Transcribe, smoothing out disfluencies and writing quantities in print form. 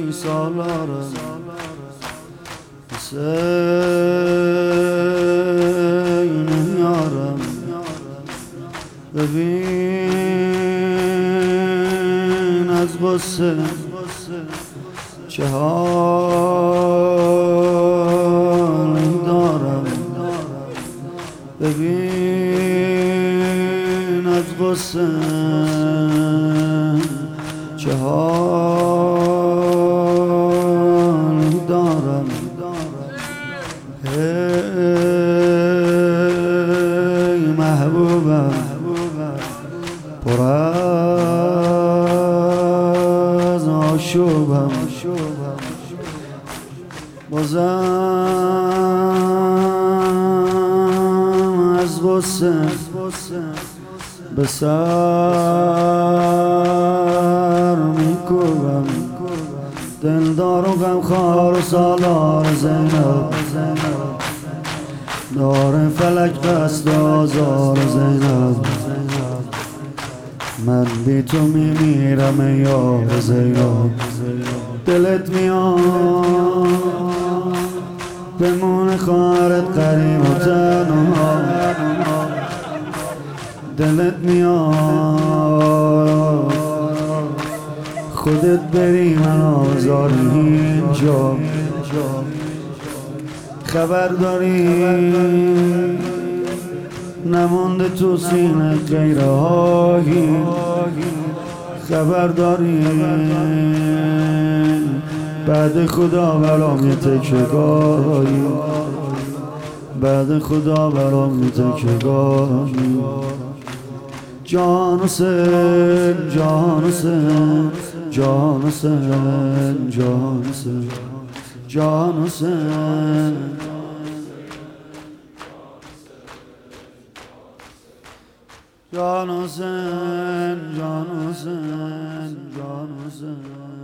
سالارم حسین یارم ببین از غصه چه حالی دارم ببین از غصه چه حالی دارم ای محبوبم پر از آشوبم بازم از غصه به سر میکوبم دلدار و غمخوار و سالار زینب دار فلک قصد آزار زینب من بی تو میمیرم ای یار زینب دلت میاد بمونه خواهرت قریب و تنها دلت میاد خودت بری من آزاری اینجا خبر داری نمونده تو سینه غیر آهی خبر داری بعد خدا برام یه تکه گاهی بعد خدا برام یه تکه گاهی جان حسین جان حسین جان حسین جان حسین جان حسین جان حسین جان حسین جان حسین